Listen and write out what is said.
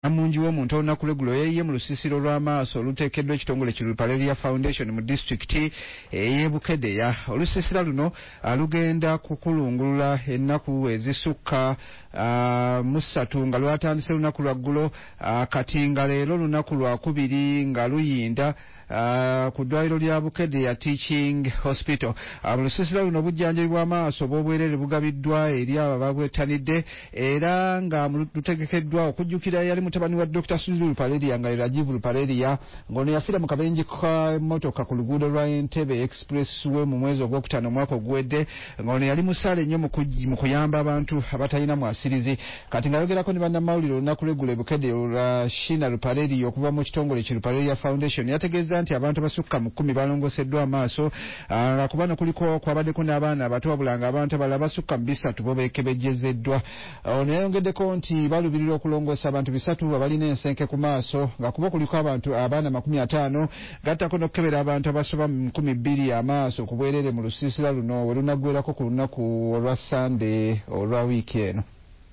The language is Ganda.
munji w'omuntu olunaku lw'eggulo yeeyiye mu lusiisiro lw'amaaso oluteekeddwa ekitongole ki Lupaleria Foundation mu disitulikiti ey'e Bukedeya. Olusiisira luno lugenda kukulungulula ennaku ezisukka mu 3 nga lwatandise lunaku lwa ggulo kati nga leero lunaku lwakubiri nga luyinda ku ddwaliro lya Bukedeya Teaching Hospital. Olusiisira luno bujjanjabi bw'amaaso bw'obwereere bugabiddwa eri abo ababwettanidde era nga lutegekeddwa okujjukira yali mutabani wa Dr. Sudi Lupaleria nga Rajiv Lupaleria ng'ono yafiira mu kabenje ka mmotoka ku luguudo lwa Entebbe Expressway mu mwezi ogwokutaano omwaka oguwedde ng'ono yali musaale nnyo mu kuyamba abantu abatalina mwasirizi. Kati ng'ayogerako ne bannamawulire olunaku lw'eggulo e Bukedeya olwa Shina Lupaleria okuva mu kitongole ki Lupaleria Foundation yategeeza nti abantu basukka mu 10 balongoseddwa amaaso kuba no kuliko kwabaddeko n'abaana abato wabula ng'abantu abalala basukka mu 3 bo beekebejjezeddwa. Ono yayongeddeko nti balubirira okulongoosa abantu 3 abalina ensenke ku maaso nga kuba kuliko abaana 50 gattako n'okukebera abantu abasoba mu 200 amaaso ku bwereere mu lusiisira luno we lunaggweerako ku lunaku olwa Sande olwa wiiki eno.